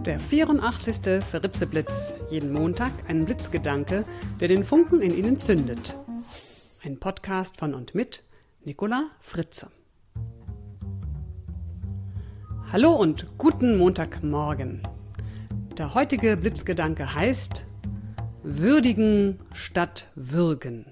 Der 84. Fritzeblitz. Jeden Montag ein Blitzgedanke, der den Funken in Ihnen zündet. Ein Podcast von und mit Nicola Fritze. Hallo und guten Montagmorgen. Der heutige Blitzgedanke heißt Würdigen statt Würgen.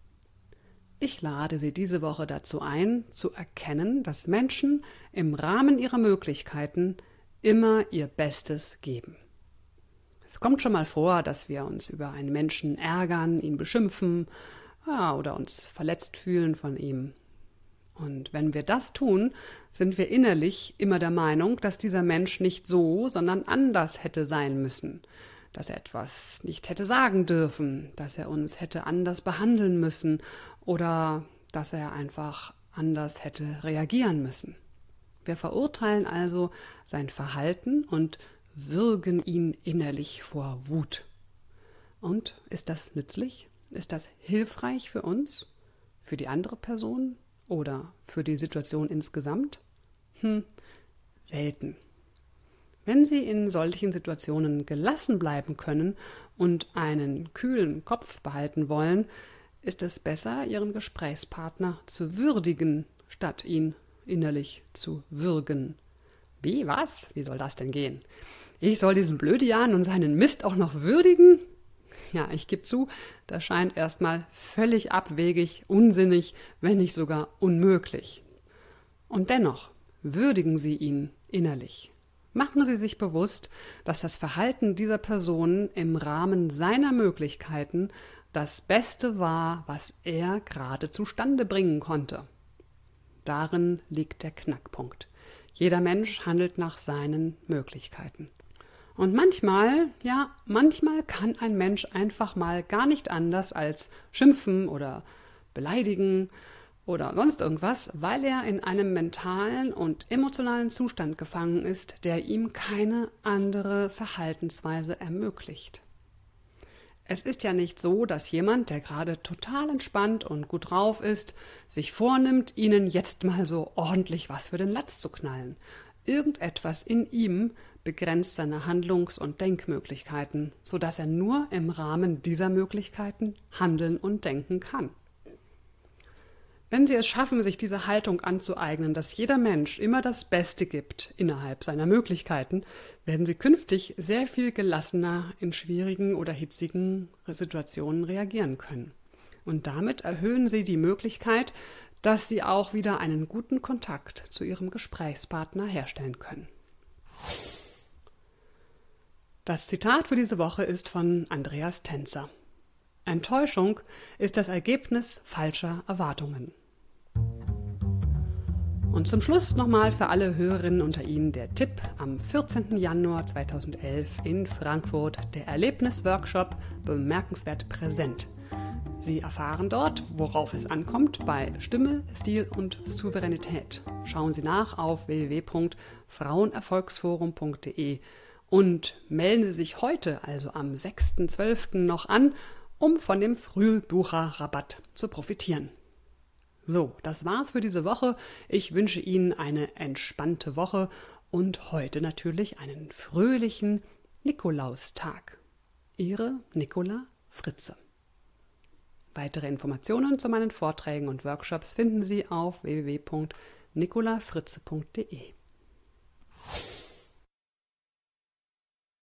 Ich lade Sie diese Woche dazu ein, zu erkennen, dass Menschen im Rahmen ihrer Möglichkeiten immer ihr Bestes geben. Es kommt schon mal vor, dass wir uns über einen Menschen ärgern, ihn beschimpfen oder uns verletzt fühlen von ihm. Und wenn wir das tun, sind wir innerlich immer der Meinung, dass dieser Mensch nicht so, sondern anders hätte sein müssen, dass er etwas nicht hätte sagen dürfen, dass er uns hätte anders behandeln müssen oder dass er einfach anders hätte reagieren müssen. Wir verurteilen also sein Verhalten und würgen ihn innerlich vor Wut. Und ist das nützlich? Ist das hilfreich für uns, für die andere Person oder für die Situation insgesamt? Selten. Wenn Sie in solchen Situationen gelassen bleiben können und einen kühlen Kopf behalten wollen, ist es besser, Ihren Gesprächspartner zu würdigen, statt ihn innerlich zu würgen. Wie, was? Wie soll das denn gehen? Ich soll diesen Blödian und seinen Mist auch noch würdigen? Ja, ich gebe zu, das scheint erstmal völlig abwegig, unsinnig, wenn nicht sogar unmöglich. Und dennoch würdigen Sie ihn innerlich. Machen Sie sich bewusst, dass das Verhalten dieser Person im Rahmen seiner Möglichkeiten das Beste war, was er gerade zustande bringen konnte. Darin liegt der Knackpunkt. Jeder Mensch handelt nach seinen Möglichkeiten. Und manchmal kann ein Mensch einfach mal gar nicht anders als schimpfen oder beleidigen oder sonst irgendwas, weil er in einem mentalen und emotionalen Zustand gefangen ist, der ihm keine andere Verhaltensweise ermöglicht. Es ist ja nicht so, dass jemand, der gerade total entspannt und gut drauf ist, sich vornimmt, Ihnen jetzt mal so ordentlich was für den Latz zu knallen. Irgendetwas in ihm begrenzt seine Handlungs- und Denkmöglichkeiten, sodass er nur im Rahmen dieser Möglichkeiten handeln und denken kann. Wenn Sie es schaffen, sich diese Haltung anzueignen, dass jeder Mensch immer das Beste gibt innerhalb seiner Möglichkeiten, werden Sie künftig sehr viel gelassener in schwierigen oder hitzigen Situationen reagieren können. Und damit erhöhen Sie die Möglichkeit, dass Sie auch wieder einen guten Kontakt zu Ihrem Gesprächspartner herstellen können. Das Zitat für diese Woche ist von Andreas Tänzer. Enttäuschung ist das Ergebnis falscher Erwartungen. Und zum Schluss nochmal für alle Hörerinnen unter Ihnen der Tipp: Am 14. Januar 2011 in Frankfurt der Erlebnisworkshop Bemerkenswert präsent. Sie erfahren dort, worauf es ankommt bei Stimme, Stil und Souveränität. Schauen Sie nach auf www.frauenerfolgsforum.de und melden Sie sich heute, also am 6.12. noch an, um von dem Frühbucherrabatt zu profitieren. So, das war's für diese Woche. Ich wünsche Ihnen eine entspannte Woche und heute natürlich einen fröhlichen Nikolaustag. Ihre Nicola Fritze. Weitere Informationen zu meinen Vorträgen und Workshops finden Sie auf www.nicolafritze.de.